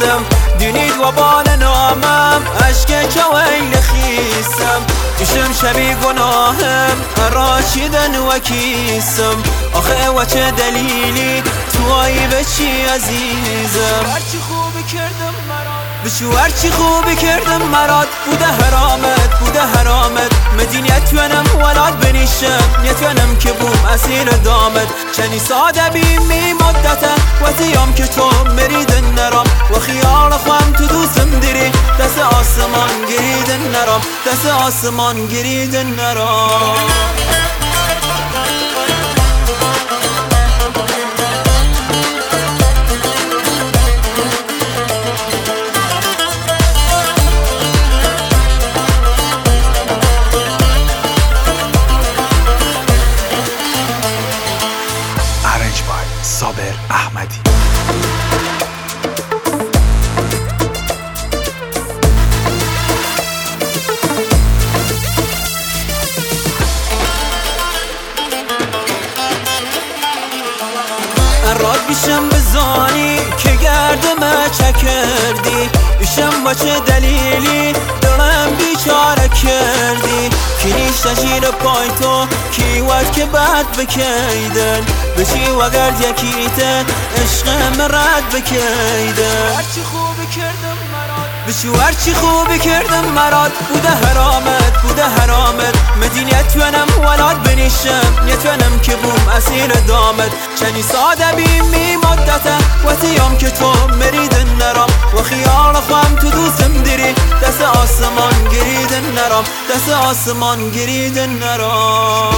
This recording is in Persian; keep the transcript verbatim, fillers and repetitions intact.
خیسم دونید و بال نامم عشق چویل خیسم کشم شبی گناهم راشدن و کیسم آخه و چه دلیلی توایی به چی عزیزم هرچی خوبی کردم مراد بشو هرچی خوبی کردم مراد بوده حرامت بوده حرامت مدین یتونم ولاد بنیشم یتونم که بوم اسیر دامت چنی ساده بیمی مدته و تیام که تو مریدن نرام و خیال خوام تو دوستم دیری دست آسمان گریدن نرام دست آسمان گریدن نرام صابر احمدی راد بیشم بزانی که گردمه چکردی ایشم با چه دلیلی دلم بیچاره کردی کلیش تشیر پای تو کیوت که بد بکیدن بچی و گرد یکیته عشق مرد بکیدن هرچی خوبی کردم مراد بچی هرچی خوبی کردم مراد بوده حرامت بوده حرامت مدین یتونم ولاد بنیشم یتونم که بوم اسیر دامت چنی ساده بیمی مدته و تیام که تو مریدن نرام و خیال خوام تو دوستم دیری دست آسمان گریدن نرام دست آسمان گریدن نرام